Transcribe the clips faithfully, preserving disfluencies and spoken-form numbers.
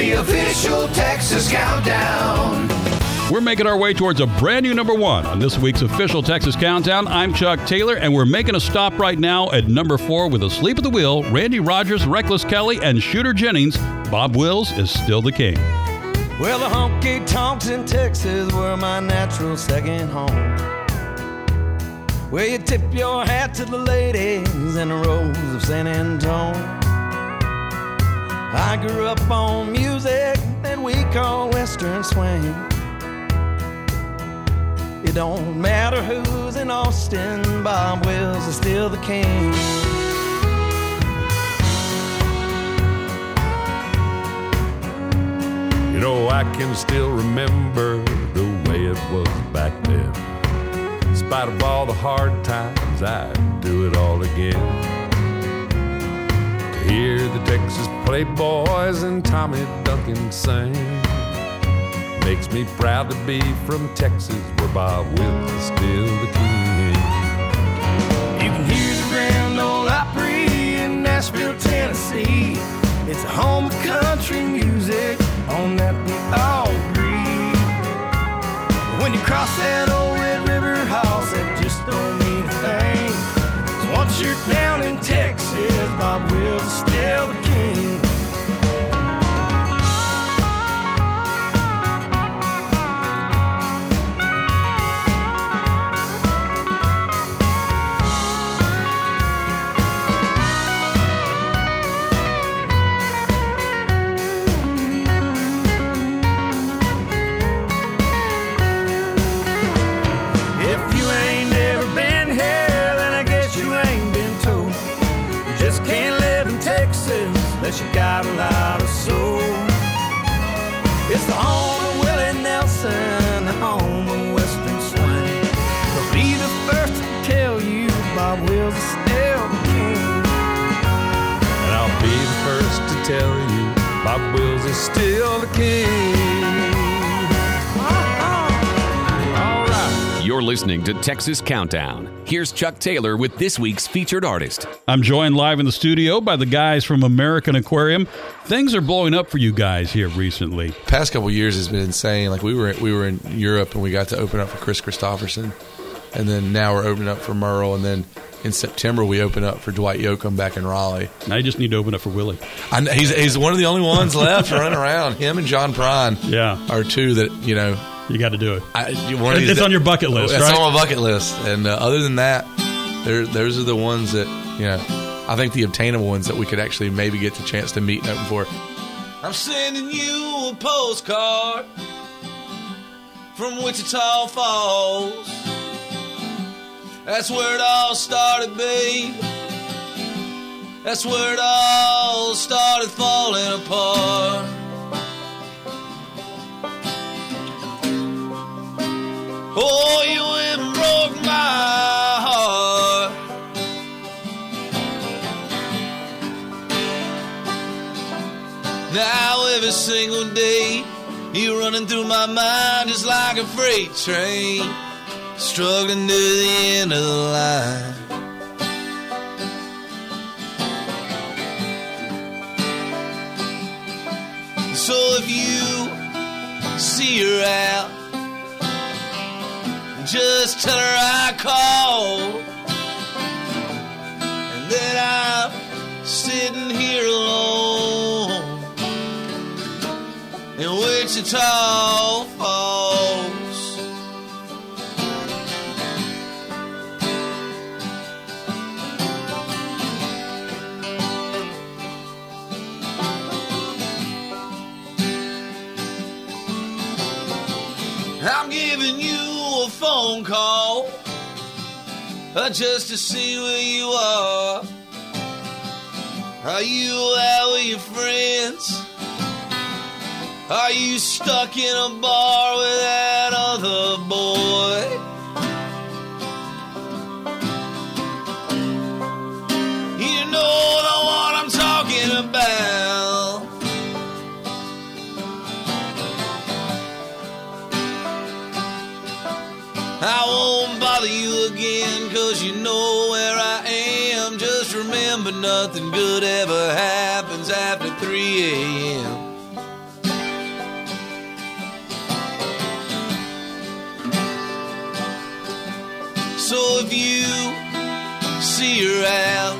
the official Texas Countdown. We're making our way towards a brand new number one on this week's official Texas Countdown. I'm Chuck Taylor, and we're making a stop right now at number four with Asleep at the Wheel, Randy Rogers, Reckless Kelly, and Shooter Jennings. Bob Wills is still the king. Well, the honky-tonks in Texas were my natural second home, where you tip your hat to the ladies in the rose of San Antone. I grew up on music that we call Western swing. It don't matter who's in Austin, Bob Wills is still the king. You know, I can still remember the way it was back then. In spite of all the hard times, I'd do it all again. To hear the Texas Playboys and Tommy Duncan sing makes me proud to be from Texas, where Bob Wills is still the king. You can hear the Grand Ole Opry in Nashville, Tennessee. It's the home of country music, on that we all agree. When you cross that old Red River House, that just don't mean a thing. 'Cause once you're down in Texas, Bob Wills is still the king. You got a lot of soul. It's the home of Willie Nelson, the home of Western swing. I'll be the first to tell you Bob Wills is still the king. And I'll be the first to tell you Bob Wills is still the king. All right. You're listening to Texas Countdown. Here's Chuck Taylor with this week's featured artist. I'm joined live in the studio by the guys from American Aquarium. Things are blowing up for you guys here recently. Past couple of years has been insane. Like we were we were in Europe and we got to open up for Chris Christopherson, and then now we're opening up for Merle, and then in September we open up for Dwight Yoakam back in Raleigh. Now you just need to open up for Willie. I know, he's he's one of the only ones left running around. Him and John Prine, yeah, are two that you know. You got to do it. I, one of these it's that, on your bucket list, It's right? on my bucket list. And uh, other than that, there, those are the ones that, you know, I think the obtainable ones that we could actually maybe get the chance to meet and open for. I'm sending you a postcard from Wichita Falls. That's where it all started, babe. That's where it all started falling apart. Oh, you went and broke my heart. Now every single day you're running through my mind just like a freight train, struggling to the end of the line. So if you see her out, just tell her I called, and that I'm sitting here alone in Wichita Falls. I'm giving you a phone call uh, just to see where you are. Are you out with your friends? Are you stuck in a bar with that other boy? You know the one I'm talking about. I won't bother you again, 'cause you know where I am. Just remember, nothing good ever happens after three a.m. if you see her out,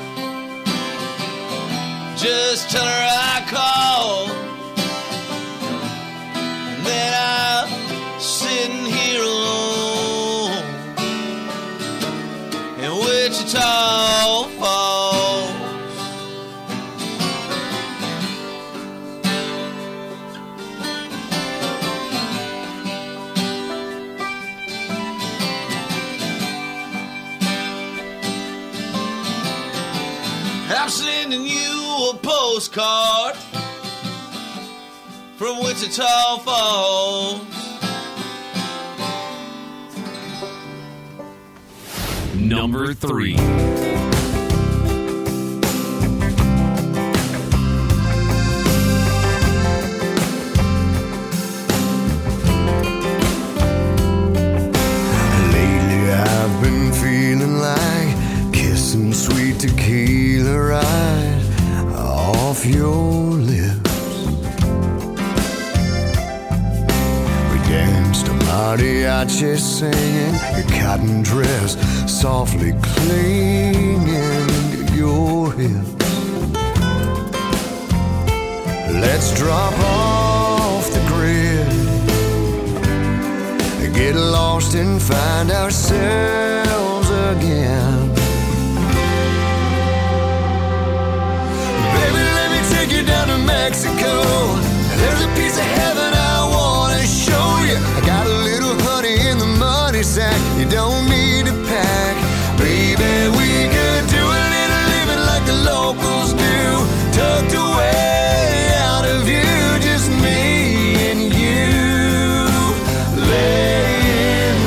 just tell her I called. And then I'm sitting here alone in Wichita Falls. I'm sending you a postcard from Wichita Falls. Number three. Lately I've been feeling like kissing sweet tequila right off your lips. We danced a mariachi singing, your cotton dress softly clinging to your hips. Let's drop off the grid, get lost and find ourselves again. Baby, let me take you down to Mexico. There's a piece of heaven I wanna show you. I got a little honey in the money sack, you don't need to pack. Baby, we could do a little living like the locals do, tucked away out of view, just me and you, laying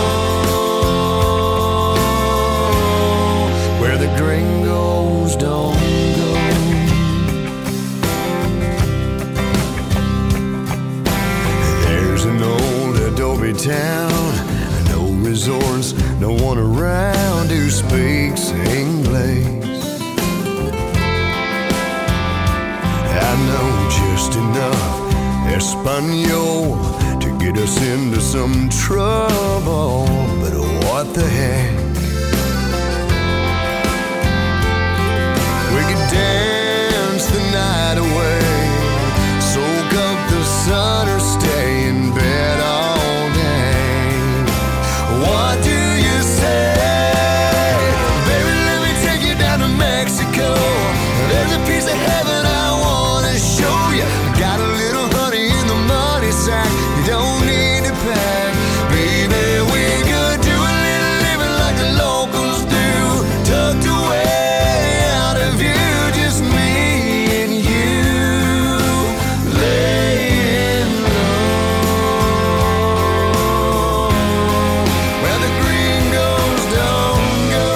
low, where the gringos don't go. There's an old adobe town, no resorts, no one around who speaks English. I know just enough Espanol to get us into some trouble, but what the heck? We could dance the night away, soak up the sun or stay in bed all day. What do you say? Baby, let me take you down to Mexico. There's a piece of heaven I wanna show you. Got a little honey in the money sack, you don't need to pack. Baby, we could do a little living like the locals do, tucked away out of view, just me and you, laying low, where the gringos don't go.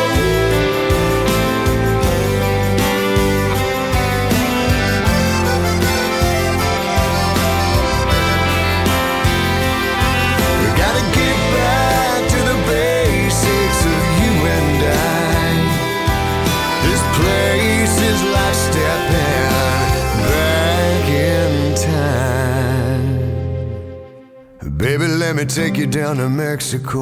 We gotta get back to the basics of you and I. This place is like stepping back in time. Baby, let me take you down to Mexico.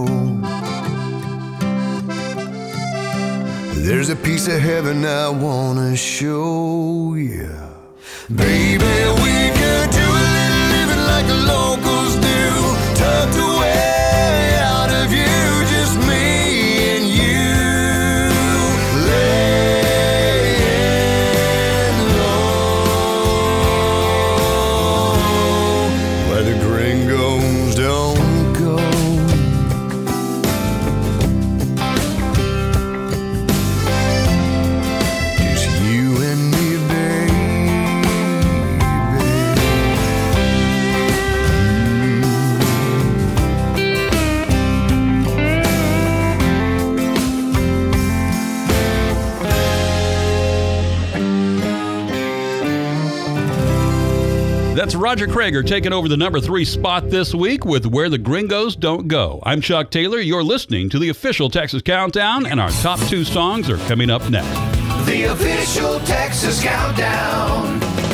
There's a piece of heaven I wanna show you. Baby, we could do a little living like the locals do, tucked away out of view, just me and you, laying low, where the gringos don't go. Just you and me, baby. That's Roger Krager taking over the number three spot this week with Where the Gringos Don't Go. I'm Chuck Taylor. You're listening to the official Texas Countdown, and our top two songs are coming up next. The official Texas Countdown.